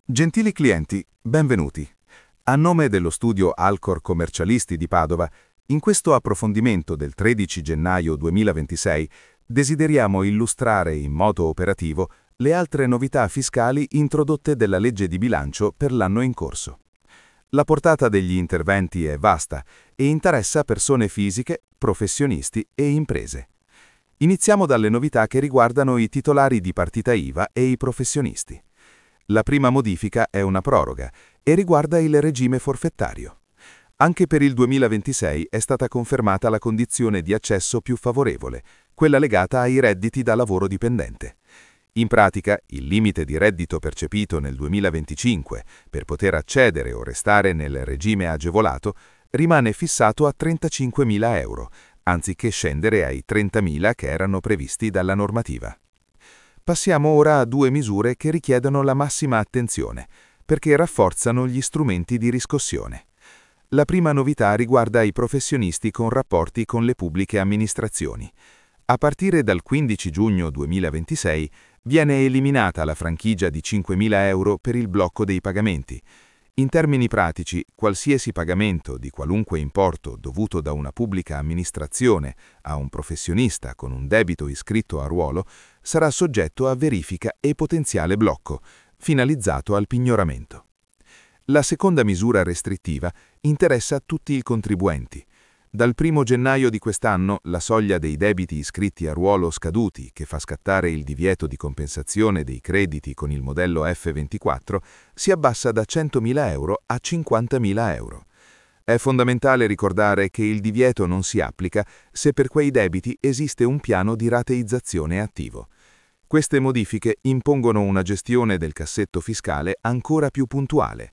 Gentili clienti, benvenuti. A nome dello studio Alcor Commercialisti di Padova, in questo approfondimento del 13 gennaio 2026 desideriamo illustrare in modo operativo le altre novità fiscali introdotte dalla legge di bilancio per l'anno in corso. La portata degli interventi è vasta e interessa persone fisiche, professionisti e imprese. Iniziamo dalle novità che riguardano i titolari di partita IVA e i professionisti. La prima modifica è una proroga e riguarda il regime forfettario. Anche per il 2026 è stata confermata la condizione di accesso più favorevole, quella legata ai redditi da lavoro dipendente. In pratica, il limite di reddito percepito nel 2025 per poter accedere o restare nel regime agevolato rimane fissato a 35.000 euro, anziché scendere ai 30.000 che erano previsti dalla normativa. Passiamo ora a due misure che richiedono la massima attenzione, perché rafforzano gli strumenti di riscossione. La prima novità riguarda i professionisti con rapporti con le pubbliche amministrazioni. A partire dal 15 giugno 2026 viene eliminata la franchigia di 5.000 euro per il blocco dei pagamenti. In termini pratici, qualsiasi pagamento di qualunque importo dovuto da una pubblica amministrazione a un professionista con un debito iscritto a ruolo sarà soggetto a verifica e potenziale blocco, finalizzato al pignoramento. La seconda misura restrittiva interessa tutti i contribuenti. Dal 1 gennaio di quest'anno la soglia dei debiti iscritti a ruolo scaduti, che fa scattare il divieto di compensazione dei crediti con il modello F24, si abbassa da 100.000 euro a 50.000 euro. È fondamentale ricordare che il divieto non si applica se per quei debiti esiste un piano di rateizzazione attivo. Queste modifiche impongono una gestione del cassetto fiscale ancora più puntuale.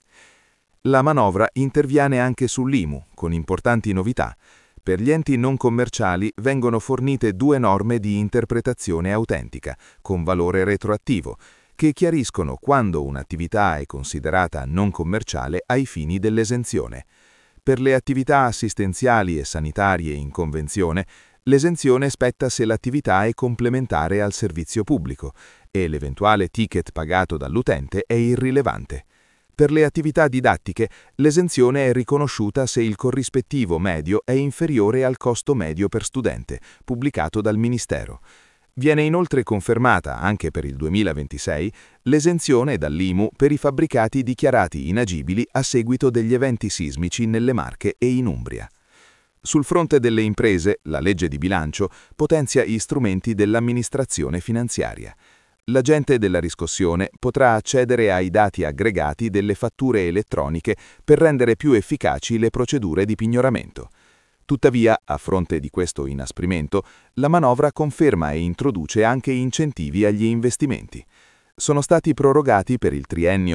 La manovra interviene anche sull'IMU, con importanti novità. Per gli enti non commerciali vengono fornite due norme di interpretazione autentica, con valore retroattivo, che chiariscono quando un'attività è considerata non commerciale ai fini dell'esenzione. Per le attività assistenziali e sanitarie in convenzione, l'esenzione spetta se l'attività è complementare al servizio pubblico e l'eventuale ticket pagato dall'utente è irrilevante. Per le attività didattiche, l'esenzione è riconosciuta se il corrispettivo medio è inferiore al costo medio per studente, pubblicato dal Ministero. Viene inoltre confermata, anche per il 2026, l'esenzione dall'IMU per i fabbricati dichiarati inagibili a seguito degli eventi sismici nelle Marche e in Umbria. Sul fronte delle imprese, la legge di bilancio potenzia gli strumenti dell'amministrazione finanziaria. L'agente della riscossione potrà accedere ai dati aggregati delle fatture elettroniche per rendere più efficaci le procedure di pignoramento. Tuttavia, a fronte di questo inasprimento, la manovra conferma e introduce anche incentivi agli investimenti. Sono stati prorogati per il triennio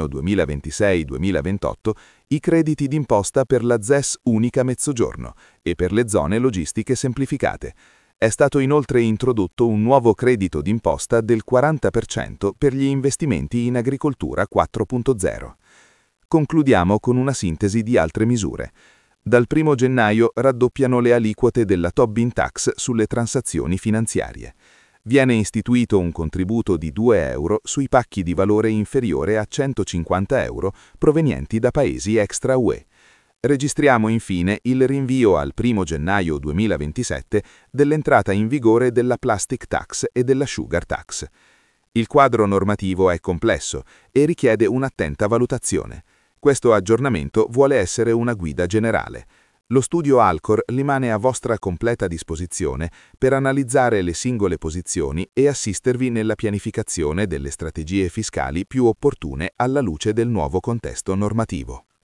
2026-2028 i crediti d'imposta per la ZES unica Mezzogiorno e per le zone logistiche semplificate. È stato inoltre introdotto un nuovo credito d'imposta del 40% per gli investimenti in agricoltura 4.0. Concludiamo con una sintesi di altre misure. Dal 1 gennaio raddoppiano le aliquote della Tobin Tax sulle transazioni finanziarie. Viene istituito un contributo di 2 euro sui pacchi di valore inferiore a 150 euro provenienti da paesi extra UE. Registriamo infine il rinvio al 1 gennaio 2027 dell'entrata in vigore della Plastic Tax e della Sugar Tax. Il quadro normativo è complesso e richiede un'attenta valutazione. Questo aggiornamento vuole essere una guida generale. Lo studio Alcor rimane a vostra completa disposizione per analizzare le singole posizioni e assistervi nella pianificazione delle strategie fiscali più opportune alla luce del nuovo contesto normativo.